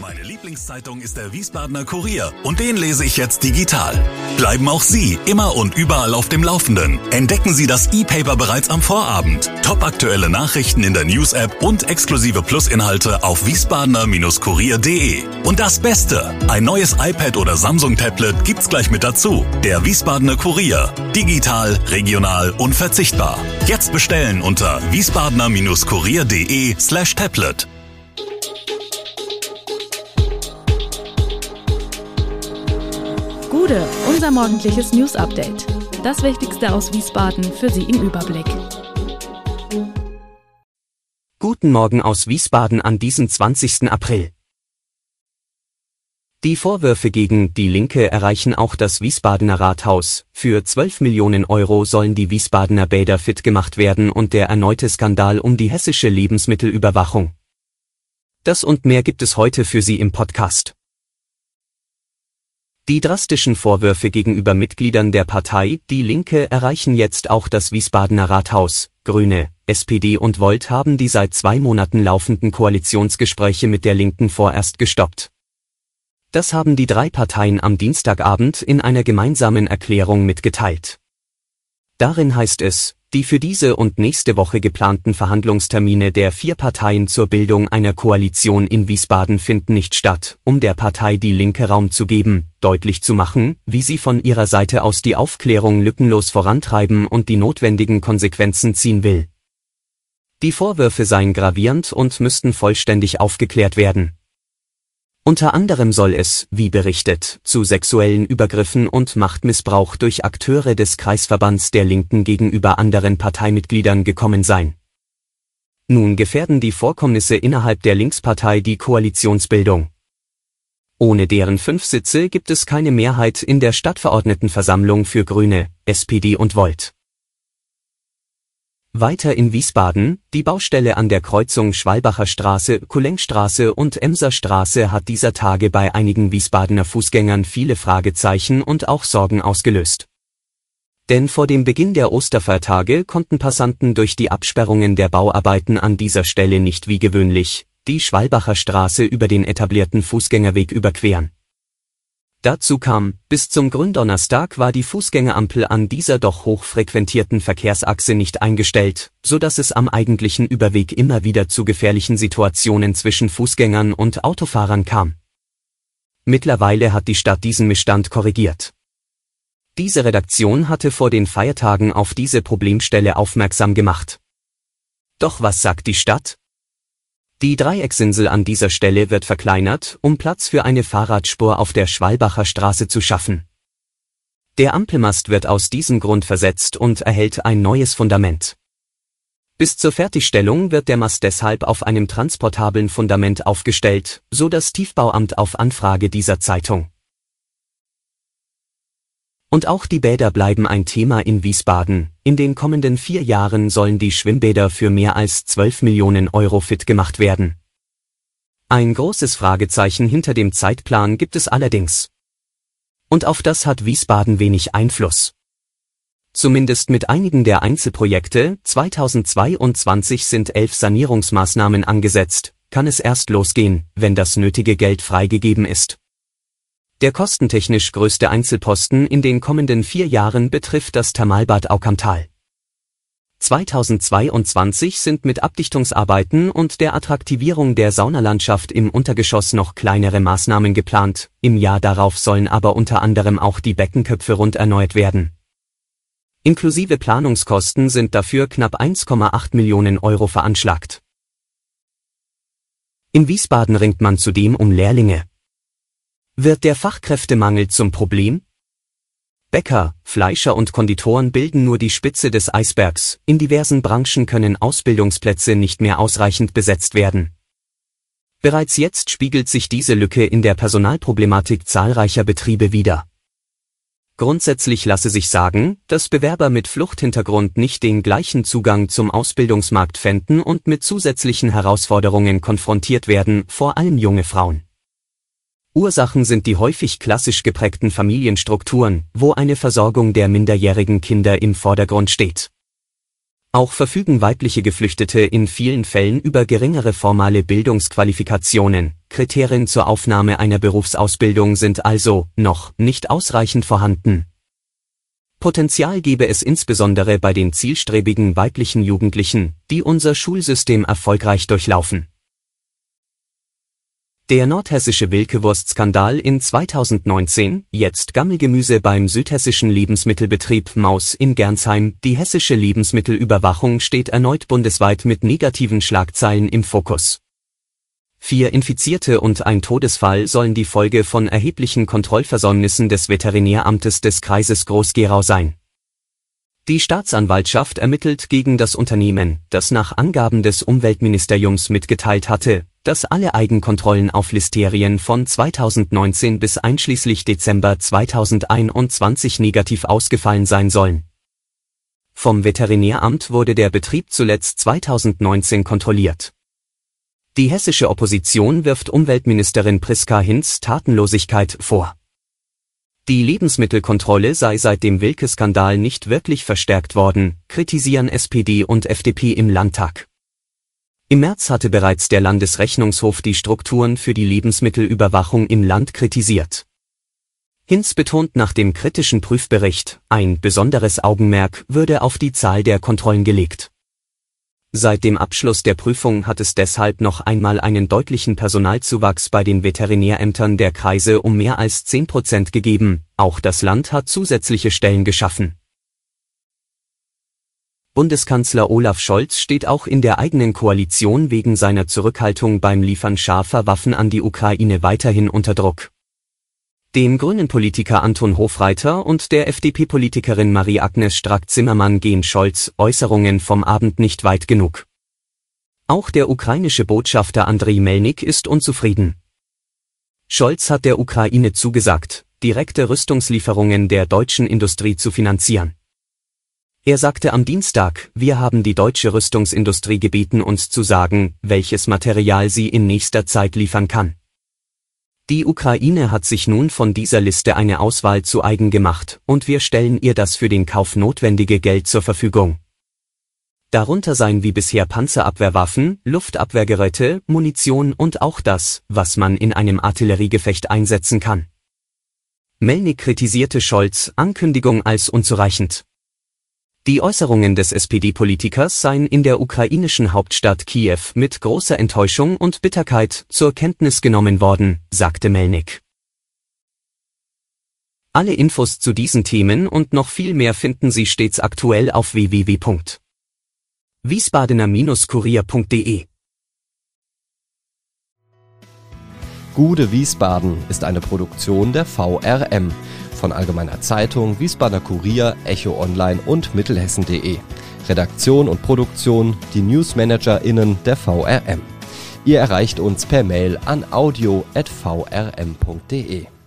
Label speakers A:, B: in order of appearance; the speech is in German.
A: Meine Lieblingszeitung ist der Wiesbadener Kurier und den lese ich jetzt digital. Bleiben auch Sie immer und überall auf dem Laufenden. Entdecken Sie das E-Paper bereits am Vorabend. Topaktuelle Nachrichten in der News-App und exklusive Plusinhalte auf wiesbadener-kurier.de. Und das Beste, ein neues iPad oder Samsung-Tablet gibt's gleich mit dazu. Der Wiesbadener Kurier. Digital, regional, unverzichtbar. Jetzt bestellen unter wiesbadener-kurier.de/tablet.
B: Gude, unser morgendliches News-Update. Das Wichtigste aus Wiesbaden für Sie im Überblick.
C: Guten Morgen aus Wiesbaden an diesem 20. April. Die Vorwürfe gegen die Linke erreichen auch das Wiesbadener Rathaus. Für 12 Millionen Euro sollen die Wiesbadener Bäder fit gemacht werden und der erneute Skandal um die hessische Lebensmittelüberwachung. Das und mehr gibt es heute für Sie im Podcast. Die drastischen Vorwürfe gegenüber Mitgliedern der Partei Die Linke erreichen jetzt auch das Wiesbadener Rathaus. Grüne, SPD und Volt haben die seit 2 Monaten laufenden Koalitionsgespräche mit der Linken vorerst gestoppt. Das haben die 3 Parteien am Dienstagabend in einer gemeinsamen Erklärung mitgeteilt. Darin heißt es, die für diese und nächste Woche geplanten Verhandlungstermine der 4 Parteien zur Bildung einer Koalition in Wiesbaden finden nicht statt, um der Partei Die Linke Raum zu geben, deutlich zu machen, wie sie von ihrer Seite aus die Aufklärung lückenlos vorantreiben und die notwendigen Konsequenzen ziehen will. Die Vorwürfe seien gravierend und müssten vollständig aufgeklärt werden. Unter anderem soll es, wie berichtet, zu sexuellen Übergriffen und Machtmissbrauch durch Akteure des Kreisverbands der Linken gegenüber anderen Parteimitgliedern gekommen sein. Nun gefährden die Vorkommnisse innerhalb der Linkspartei die Koalitionsbildung. Ohne deren 5 Sitze gibt es keine Mehrheit in der Stadtverordnetenversammlung für Grüne, SPD und Volt. Weiter in Wiesbaden, die Baustelle an der Kreuzung Schwalbacher Straße, Kulenkstraße und Emser Straße hat dieser Tage bei einigen Wiesbadener Fußgängern viele Fragezeichen und auch Sorgen ausgelöst. Denn vor dem Beginn der Osterfeiertage konnten Passanten durch die Absperrungen der Bauarbeiten an dieser Stelle nicht wie gewöhnlich die Schwalbacher Straße über den etablierten Fußgängerweg überqueren. Dazu kam, bis zum Gründonnerstag war die Fußgängerampel an dieser doch hochfrequentierten Verkehrsachse nicht eingestellt, so dass es am eigentlichen Überweg immer wieder zu gefährlichen Situationen zwischen Fußgängern und Autofahrern kam. Mittlerweile hat die Stadt diesen Missstand korrigiert. Diese Redaktion hatte vor den Feiertagen auf diese Problemstelle aufmerksam gemacht. Doch was sagt die Stadt? Die Dreiecksinsel an dieser Stelle wird verkleinert, um Platz für eine Fahrradspur auf der Schwalbacher Straße zu schaffen. Der Ampelmast wird aus diesem Grund versetzt und erhält ein neues Fundament. Bis zur Fertigstellung wird der Mast deshalb auf einem transportablen Fundament aufgestellt, so das Tiefbauamt auf Anfrage dieser Zeitung. Und auch die Bäder bleiben ein Thema in Wiesbaden. In den kommenden 4 Jahren sollen die Schwimmbäder für mehr als 12 Millionen Euro fit gemacht werden. Ein großes Fragezeichen hinter dem Zeitplan gibt es allerdings. Und auf das hat Wiesbaden wenig Einfluss. Zumindest mit einigen der Einzelprojekte, 2022 sind 11 Sanierungsmaßnahmen angesetzt, kann es erst losgehen, wenn das nötige Geld freigegeben ist. Der kostentechnisch größte Einzelposten in den kommenden 4 Jahren betrifft das Thermalbad Aukamtal. 2022 sind mit Abdichtungsarbeiten und der Attraktivierung der Saunalandschaft im Untergeschoss noch kleinere Maßnahmen geplant, im Jahr darauf sollen aber unter anderem auch die Beckenköpfe rund erneuert werden. Inklusive Planungskosten sind dafür knapp 1,8 Millionen Euro veranschlagt. In Wiesbaden ringt man zudem um Lehrlinge. Wird der Fachkräftemangel zum Problem? Bäcker, Fleischer und Konditoren bilden nur die Spitze des Eisbergs. In diversen Branchen können Ausbildungsplätze nicht mehr ausreichend besetzt werden. Bereits jetzt spiegelt sich diese Lücke in der Personalproblematik zahlreicher Betriebe wider. Grundsätzlich lasse sich sagen, dass Bewerber mit Fluchthintergrund nicht den gleichen Zugang zum Ausbildungsmarkt fänden und mit zusätzlichen Herausforderungen konfrontiert werden, vor allem junge Frauen. Ursachen sind die häufig klassisch geprägten Familienstrukturen, wo eine Versorgung der minderjährigen Kinder im Vordergrund steht. Auch verfügen weibliche Geflüchtete in vielen Fällen über geringere formale Bildungsqualifikationen. Kriterien zur Aufnahme einer Berufsausbildung sind also noch nicht ausreichend vorhanden. Potenzial gebe es insbesondere bei den zielstrebigen weiblichen Jugendlichen, die unser Schulsystem erfolgreich durchlaufen. Der nordhessische Wilke-Wurst-Skandal in 2019, jetzt Gammelgemüse beim südhessischen Lebensmittelbetrieb Maus in Gernsheim. Die hessische Lebensmittelüberwachung steht erneut bundesweit mit negativen Schlagzeilen im Fokus. 4 Infizierte und ein Todesfall sollen die Folge von erheblichen Kontrollversäumnissen des Veterinäramtes des Kreises Groß-Gerau sein. Die Staatsanwaltschaft ermittelt gegen das Unternehmen, das nach Angaben des Umweltministeriums mitgeteilt hatte, dass alle Eigenkontrollen auf Listerien von 2019 bis einschließlich Dezember 2021 negativ ausgefallen sein sollen. Vom Veterinäramt wurde der Betrieb zuletzt 2019 kontrolliert. Die hessische Opposition wirft Umweltministerin Priska Hinz Tatenlosigkeit vor. Die Lebensmittelkontrolle sei seit dem Wilke-Skandal nicht wirklich verstärkt worden, kritisieren SPD und FDP im Landtag. Im März hatte bereits der Landesrechnungshof die Strukturen für die Lebensmittelüberwachung im Land kritisiert. Hinz betont nach dem kritischen Prüfbericht, ein besonderes Augenmerk würde auf die Zahl der Kontrollen gelegt. Seit dem Abschluss der Prüfung hat es deshalb noch einmal einen deutlichen Personalzuwachs bei den Veterinärämtern der Kreise um mehr als 10% gegeben, auch das Land hat zusätzliche Stellen geschaffen. Bundeskanzler Olaf Scholz steht auch in der eigenen Koalition wegen seiner Zurückhaltung beim Liefern scharfer Waffen an die Ukraine weiterhin unter Druck. Dem Grünen-Politiker Anton Hofreiter und der FDP-Politikerin Marie-Agnes Strack-Zimmermann gehen Scholz' Äußerungen vom Abend nicht weit genug. Auch der ukrainische Botschafter Andriy Melnik ist unzufrieden. Scholz hat der Ukraine zugesagt, direkte Rüstungslieferungen der deutschen Industrie zu finanzieren. Er sagte am Dienstag, wir haben die deutsche Rüstungsindustrie gebeten, uns zu sagen, welches Material sie in nächster Zeit liefern kann. Die Ukraine hat sich nun von dieser Liste eine Auswahl zu eigen gemacht, und wir stellen ihr das für den Kauf notwendige Geld zur Verfügung. Darunter seien wie bisher Panzerabwehrwaffen, Luftabwehrgeräte, Munition und auch das, was man in einem Artilleriegefecht einsetzen kann. Melnik kritisierte Scholz' Ankündigung als unzureichend. Die Äußerungen des SPD-Politikers seien in der ukrainischen Hauptstadt Kiew mit großer Enttäuschung und Bitterkeit zur Kenntnis genommen worden, sagte Melnik. Alle Infos zu diesen Themen und noch viel mehr finden Sie stets aktuell auf www.wiesbadener-kurier.de.
D: Gude Wiesbaden ist eine Produktion der VRM von Allgemeiner Zeitung, Wiesbadener Kurier, Echo Online und Mittelhessen.de. Redaktion und Produktion die NewsmanagerInnen der VRM. Ihr erreicht uns per Mail an audio@vrm.de.